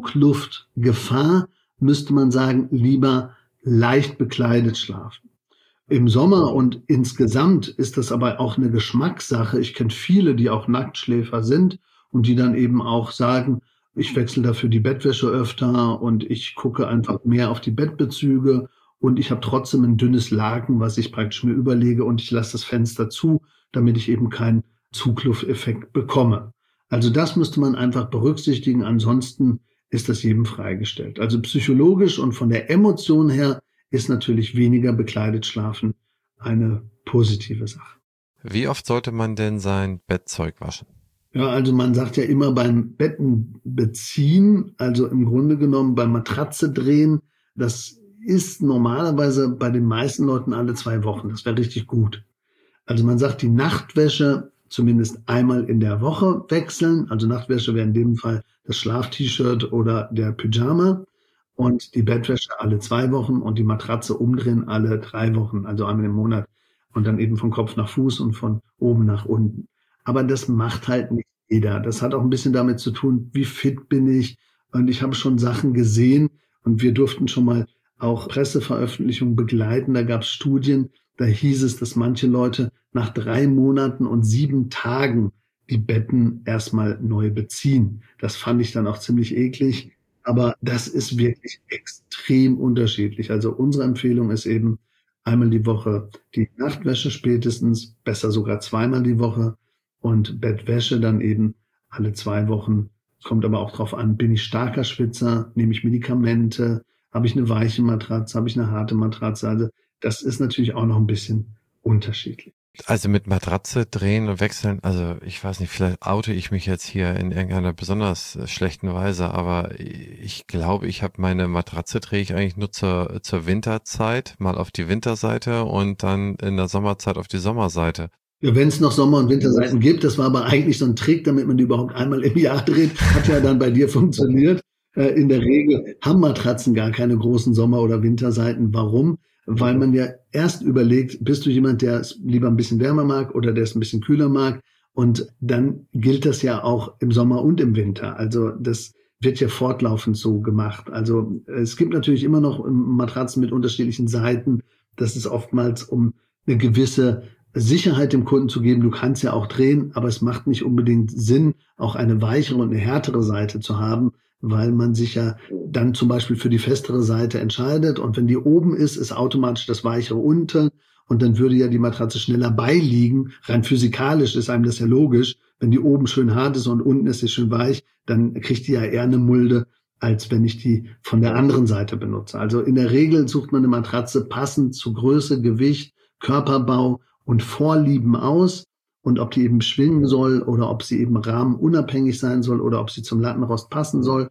Zugluftgefahr müsste man sagen, lieber leicht bekleidet schlafen. Im Sommer und insgesamt ist das aber auch eine Geschmackssache. Ich kenne viele, die auch Nacktschläfer sind und die dann eben auch sagen, ich wechsle dafür die Bettwäsche öfter und ich gucke einfach mehr auf die Bettbezüge und ich habe trotzdem ein dünnes Laken, was ich praktisch mir überlege und ich lasse das Fenster zu, damit ich eben keinen Zuglufteffekt bekomme. Also das müsste man einfach berücksichtigen, ansonsten ist das jedem freigestellt. Also psychologisch und von der Emotion her ist natürlich weniger bekleidet schlafen eine positive Sache. Wie oft sollte man denn sein Bettzeug waschen? Ja, also man sagt ja immer beim Betten beziehen, also im Grunde genommen beim Matratze drehen, das ist normalerweise bei den meisten Leuten alle zwei Wochen. Das wäre richtig gut. Also man sagt, die Nachtwäsche zumindest einmal in der Woche wechseln. Also Nachtwäsche wäre in dem Fall das Schlaf-T-Shirt oder der Pyjama und die Bettwäsche alle zwei Wochen und die Matratze umdrehen alle drei Wochen, also einmal im Monat und dann eben von Kopf nach Fuß und von oben nach unten. Aber das macht halt nicht jeder. Das hat auch ein bisschen damit zu tun, wie fit bin ich. Und ich habe schon Sachen gesehen und wir durften schon mal auch Presseveröffentlichungen begleiten. Da gab es Studien, da hieß es, dass manche Leute nach drei Monaten und sieben Tagen die Betten erstmal neu beziehen. Das fand ich dann auch ziemlich eklig. Aber das ist wirklich extrem unterschiedlich. Also unsere Empfehlung ist eben einmal die Woche die Nachtwäsche spätestens, besser sogar zweimal die Woche. Und Bettwäsche dann eben alle zwei Wochen. Kommt aber auch drauf an, bin ich starker Schwitzer, nehme ich Medikamente, habe ich eine weiche Matratze, habe ich eine harte Matratze. Also das ist natürlich auch noch ein bisschen unterschiedlich. Also mit Matratze drehen und wechseln, also ich weiß nicht, vielleicht oute ich mich jetzt hier in irgendeiner besonders schlechten Weise, aber ich glaube, ich habe meine Matratze drehe ich eigentlich nur zur, zur Winterzeit, mal auf die Winterseite und dann in der Sommerzeit auf die Sommerseite. Ja, wenn es noch Sommer- und Winterseiten gibt, das war aber eigentlich so ein Trick, damit man die überhaupt einmal im Jahr dreht, hat ja dann bei dir funktioniert. Äh, in der Regel haben Matratzen gar keine großen Sommer- oder Winterseiten. Warum? Weil man ja erst überlegt, bist du jemand, der es lieber ein bisschen wärmer mag oder der es ein bisschen kühler mag? Und dann gilt das ja auch im Sommer und im Winter. Also das wird ja fortlaufend so gemacht. Also es gibt natürlich immer noch Matratzen mit unterschiedlichen Seiten. Das ist oftmals um eine gewisse Sicherheit dem Kunden zu geben. Du kannst ja auch drehen, aber es macht nicht unbedingt Sinn, auch eine weichere und eine härtere Seite zu haben, weil man sich ja dann zum Beispiel für die festere Seite entscheidet. Und wenn die oben ist, ist automatisch das weichere unten. Und dann würde ja die Matratze schneller beiliegen. Rein physikalisch ist einem das ja logisch. Wenn die oben schön hart ist und unten ist sie schön weich, dann kriegt die ja eher eine Mulde, als wenn ich die von der anderen Seite benutze. Also in der Regel sucht man eine Matratze passend zu Größe, Gewicht, Körperbau und Vorlieben aus und ob die eben schwingen soll oder ob sie eben rahmenunabhängig sein soll oder ob sie zum Lattenrost passen soll.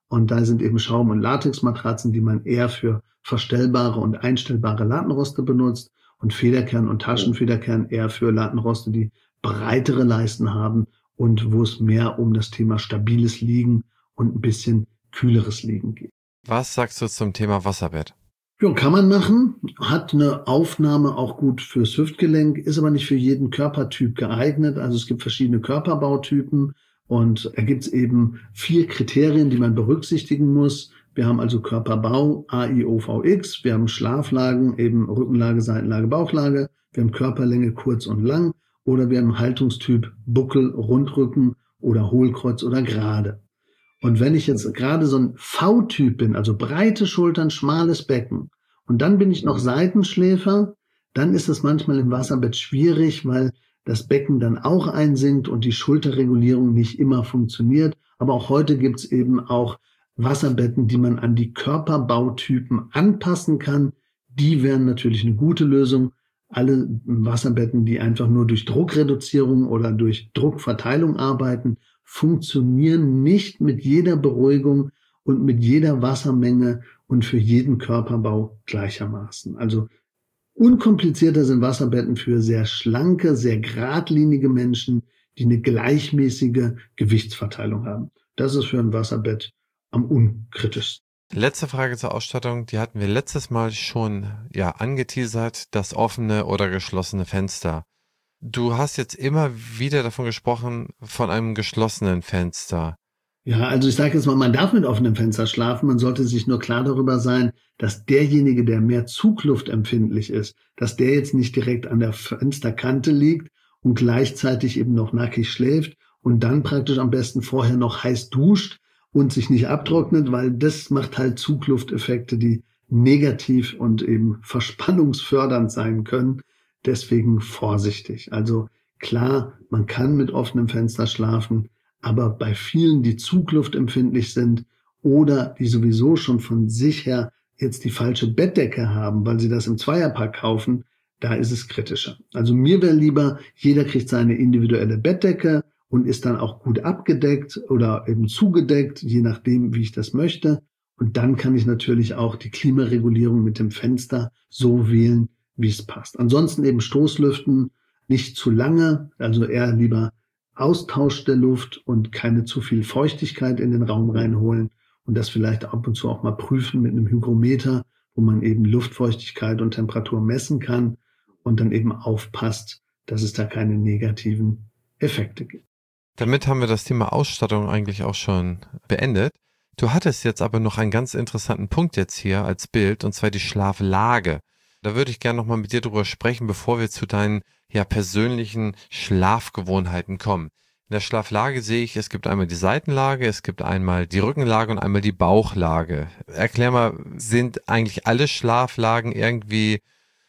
Und da sind eben Schaum- und Latexmatratzen, die man eher für verstellbare und einstellbare Lattenroste benutzt und Federkern und Taschenfederkern eher für Lattenroste, die breitere Leisten haben und wo es mehr um das Thema stabiles Liegen und ein bisschen kühleres Liegen geht. Was sagst du zum Thema Wasserbett? Ja, kann man machen, hat eine Aufnahme auch gut fürs Hüftgelenk, ist aber nicht für jeden Körpertyp geeignet. Also es gibt verschiedene Körperbautypen und da gibt es eben vier Kriterien, die man berücksichtigen muss. Wir haben also Körperbau A I O V X, wir haben Schlaflagen, eben Rückenlage, Seitenlage, Bauchlage, wir haben Körperlänge kurz und lang oder wir haben Haltungstyp Buckel, Rundrücken oder Hohlkreuz oder gerade. Und wenn ich jetzt gerade so ein V-Typ bin, also breite Schultern, schmales Becken, und dann bin ich noch Seitenschläfer, dann ist es manchmal im Wasserbett schwierig, weil das Becken dann auch einsinkt und die Schulterregulierung nicht immer funktioniert. Aber auch heute gibt es eben auch Wasserbetten, die man an die Körperbautypen anpassen kann. Die wären natürlich eine gute Lösung. Alle Wasserbetten, die einfach nur durch Druckreduzierung oder durch Druckverteilung arbeiten, funktionieren nicht mit jeder Beruhigung und mit jeder Wassermenge und für jeden Körperbau gleichermaßen. Also unkomplizierter sind Wasserbetten für sehr schlanke, sehr geradlinige Menschen, die eine gleichmäßige Gewichtsverteilung haben. Das ist für ein Wasserbett am unkritischsten. Letzte Frage zur Ausstattung, die hatten wir letztes Mal schon ja angeteasert, das offene oder geschlossene Fenster. Du hast jetzt immer wieder davon gesprochen, von einem geschlossenen Fenster. Ja, also ich sage jetzt mal, man darf mit offenem Fenster schlafen. Man sollte sich nur klar darüber sein, dass derjenige, der mehr zugluftempfindlich ist, dass der jetzt nicht direkt an der Fensterkante liegt und gleichzeitig eben noch nackig schläft und dann praktisch am besten vorher noch heiß duscht und sich nicht abtrocknet, weil das macht halt Zuglufteffekte, die negativ und eben verspannungsfördernd sein können. Deswegen vorsichtig. Also klar, man kann mit offenem Fenster schlafen, aber bei vielen, die zugluftempfindlich sind oder die sowieso schon von sich her jetzt die falsche Bettdecke haben, weil sie das im Zweierpack kaufen, da ist es kritischer. Also mir wäre lieber, jeder kriegt seine individuelle Bettdecke und ist dann auch gut abgedeckt oder eben zugedeckt, je nachdem, wie ich das möchte. Und dann kann ich natürlich auch die Klimaregulierung mit dem Fenster so wählen, wie es passt. Ansonsten eben Stoßlüften, nicht zu lange, also eher lieber Austausch der Luft und keine zu viel Feuchtigkeit in den Raum reinholen und das vielleicht ab und zu auch mal prüfen mit einem Hygrometer, wo man eben Luftfeuchtigkeit und Temperatur messen kann und dann eben aufpasst, dass es da keine negativen Effekte gibt. Damit haben wir das Thema Ausstattung eigentlich auch schon beendet. Du hattest jetzt aber noch einen ganz interessanten Punkt jetzt hier als Bild, und zwar die Schlaflage. Da würde ich gerne nochmal mit dir drüber sprechen, bevor wir zu deinen ja persönlichen Schlafgewohnheiten kommen. In der Schlaflage sehe ich, es gibt einmal die Seitenlage, es gibt einmal die Rückenlage und einmal die Bauchlage. Erklär mal, sind eigentlich alle Schlaflagen irgendwie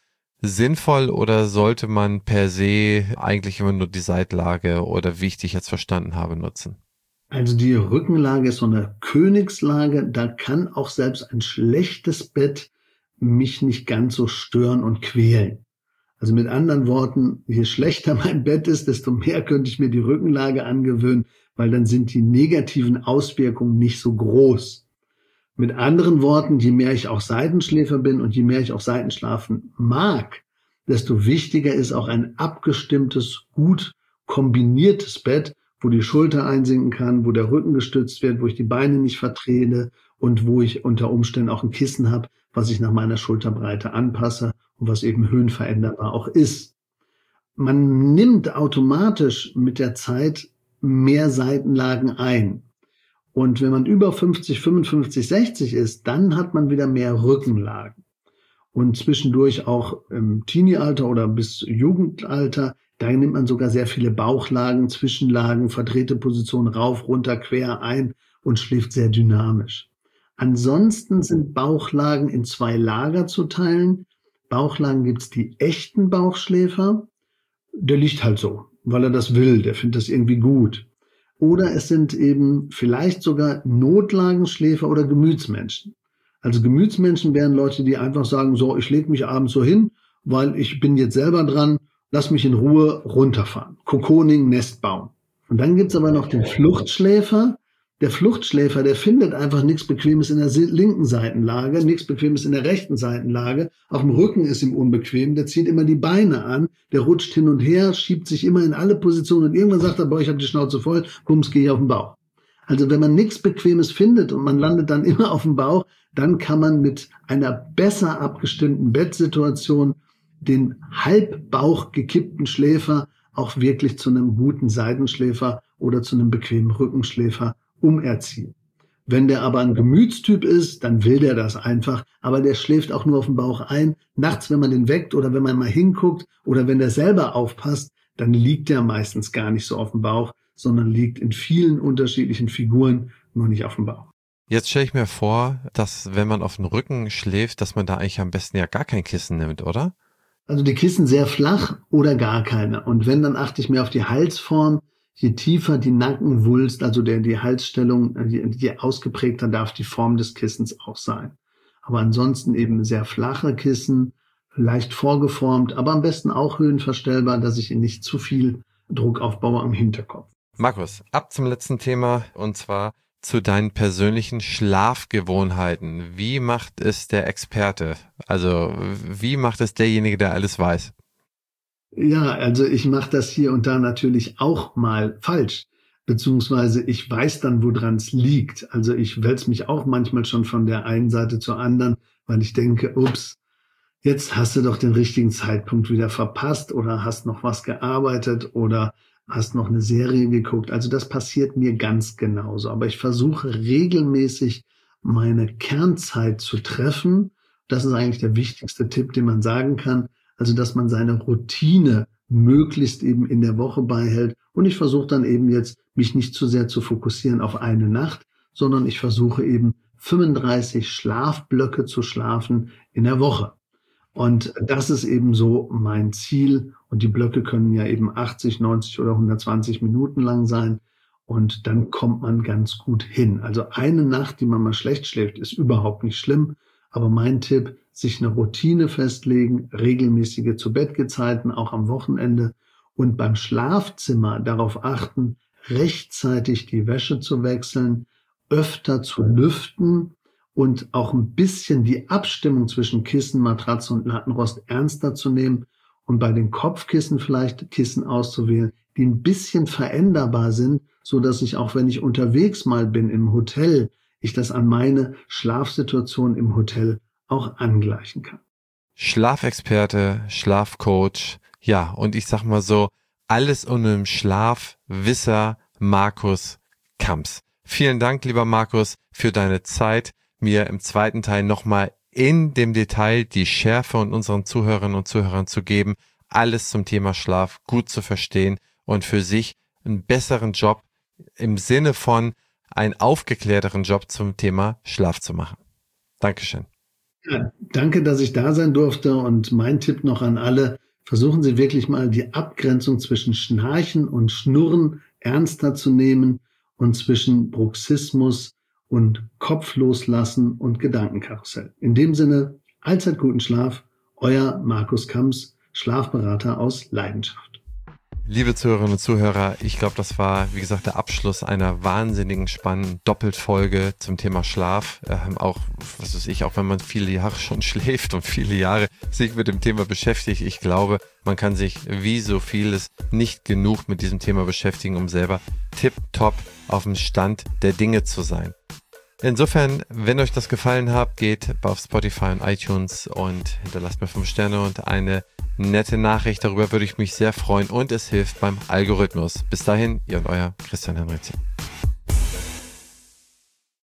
sinnvoll oder sollte man per se eigentlich immer nur die Seitenlage oder wie ich dich jetzt verstanden habe nutzen? Also die Rückenlage ist so eine Königslage, da kann auch selbst ein schlechtes Bett mich nicht ganz so stören und quälen. Also mit anderen Worten, je schlechter mein Bett ist, desto mehr könnte ich mir die Rückenlage angewöhnen, weil dann sind die negativen Auswirkungen nicht so groß. Mit anderen Worten, je mehr ich auch Seitenschläfer bin und je mehr ich auch Seitenschlafen mag, desto wichtiger ist auch ein abgestimmtes, gut kombiniertes Bett, wo die Schulter einsinken kann, wo der Rücken gestützt wird, wo ich die Beine nicht vertrete und wo ich unter Umständen auch ein Kissen habe, was ich nach meiner Schulterbreite anpasse und was eben höhenveränderbar auch ist. Man nimmt automatisch mit der Zeit mehr Seitenlagen ein. Und wenn man über fünfzig, fünfundfünfzig, sechzig ist, dann hat man wieder mehr Rückenlagen. Und zwischendurch auch im Teenie-Alter oder bis Jugendalter, da nimmt man sogar sehr viele Bauchlagen, Zwischenlagen, verdrehte Positionen rauf, runter, quer ein und schläft sehr dynamisch. Ansonsten sind Bauchlagen in zwei Lager zu teilen. Bauchlagen gibt's die echten Bauchschläfer. Der liegt halt so, weil er das will, der findet das irgendwie gut. Oder es sind eben vielleicht sogar Notlagenschläfer oder Gemütsmenschen. Also Gemütsmenschen wären Leute, die einfach sagen, so, ich lege mich abends so hin, weil ich bin jetzt selber dran, lass mich in Ruhe runterfahren. Kokoning, Nest bauen. Und dann gibt's aber noch den Fluchtschläfer. Der Fluchtschläfer, der findet einfach nichts Bequemes in der linken Seitenlage, nichts Bequemes in der rechten Seitenlage. Auf dem Rücken ist ihm unbequem, der zieht immer die Beine an, der rutscht hin und her, schiebt sich immer in alle Positionen und irgendwann sagt er, boah, ich habe die Schnauze voll, bums, gehe ich auf den Bauch. Also wenn man nichts Bequemes findet und man landet dann immer auf dem Bauch, dann kann man mit einer besser abgestimmten Bettsituation den halbbauch gekippten Schläfer auch wirklich zu einem guten Seitenschläfer oder zu einem bequemen Rückenschläfer umerziehen. Wenn der aber ein Gemütstyp ist, dann will der das einfach, aber der schläft auch nur auf dem Bauch ein. Nachts, wenn man den weckt oder wenn man mal hinguckt oder wenn der selber aufpasst, dann liegt der meistens gar nicht so auf dem Bauch, sondern liegt in vielen unterschiedlichen Figuren, nur nicht auf dem Bauch. Jetzt stelle ich mir vor, dass wenn man auf dem Rücken schläft, dass man da eigentlich am besten ja gar kein Kissen nimmt, oder? Also die Kissen sehr flach oder gar keine. Und wenn, dann achte ich mehr auf die Halsform. Je tiefer die Nackenwulst, also der, die Halsstellung, je, je ausgeprägter darf die Form des Kissens auch sein. Aber ansonsten eben sehr flache Kissen, leicht vorgeformt, aber am besten auch höhenverstellbar, dass ich nicht zu viel Druck aufbaue am Hinterkopf. Markus, ab zum letzten Thema und zwar zu deinen persönlichen Schlafgewohnheiten. Wie macht es der Experte? Also wie macht es derjenige, der alles weiß? Ja, also ich mache das hier und da natürlich auch mal falsch, beziehungsweise ich weiß dann, woran es liegt. Also ich wälze mich auch manchmal schon von der einen Seite zur anderen, weil ich denke, ups, jetzt hast du doch den richtigen Zeitpunkt wieder verpasst oder hast noch was gearbeitet oder hast noch eine Serie geguckt. Also das passiert mir ganz genauso. Aber ich versuche regelmäßig meine Kernzeit zu treffen. Das ist eigentlich der wichtigste Tipp, den man sagen kann. Also dass man seine Routine möglichst eben in der Woche beihält. Und ich versuche dann eben jetzt, mich nicht zu sehr zu fokussieren auf eine Nacht, sondern ich versuche eben fünfunddreißig Schlafblöcke zu schlafen in der Woche. Und das ist eben so mein Ziel. Und die Blöcke können ja eben achtzig, neunzig oder hundertzwanzig Minuten lang sein. Und dann kommt man ganz gut hin. Also eine Nacht, die man mal schlecht schläft, ist überhaupt nicht schlimm. Aber mein Tipp, sich eine Routine festlegen, regelmäßige Zu-Bett-Gezeiten, auch am Wochenende. Und beim Schlafzimmer darauf achten, rechtzeitig die Wäsche zu wechseln, öfter zu lüften und auch ein bisschen die Abstimmung zwischen Kissen, Matratze und Lattenrost ernster zu nehmen und bei den Kopfkissen vielleicht Kissen auszuwählen, die ein bisschen veränderbar sind, so dass ich auch, wenn ich unterwegs mal bin im Hotel, ich das an meine Schlafsituation im Hotel auch angleichen kann. Schlafexperte, Schlafcoach, ja, und ich sag mal so, alles um den Schlafwisser Markus Kamps. Vielen Dank, lieber Markus, für deine Zeit, mir im zweiten Teil nochmal in dem Detail die Schärfe und unseren Zuhörerinnen und Zuhörern zu geben, alles zum Thema Schlaf gut zu verstehen und für sich einen besseren Job im Sinne von einen aufgeklärteren Job zum Thema Schlaf zu machen. Dankeschön. Ja, danke, dass ich da sein durfte und mein Tipp noch an alle, versuchen Sie wirklich mal die Abgrenzung zwischen Schnarchen und Schnurren ernster zu nehmen und zwischen Bruxismus und Kopf loslassen und Gedankenkarussell. In dem Sinne, allzeit guten Schlaf, euer Markus Kamps, Schlafberater aus Leidenschaft. Liebe Zuhörerinnen und Zuhörer, ich glaube, das war, wie gesagt, der Abschluss einer wahnsinnigen spannenden Doppelfolge zum Thema Schlaf. Ähm, auch, was weiß ich, auch wenn man viele Jahre schon schläft und viele Jahre sich mit dem Thema beschäftigt. Ich glaube, man kann sich wie so vieles nicht genug mit diesem Thema beschäftigen, um selber tipptopp auf dem Stand der Dinge zu sein. Insofern, wenn euch das gefallen hat, geht auf Spotify und iTunes und hinterlasst mir fünf Sterne und eine nette Nachricht. Darüber würde ich mich sehr freuen und es hilft beim Algorithmus. Bis dahin, ihr und euer Christian Henrizi.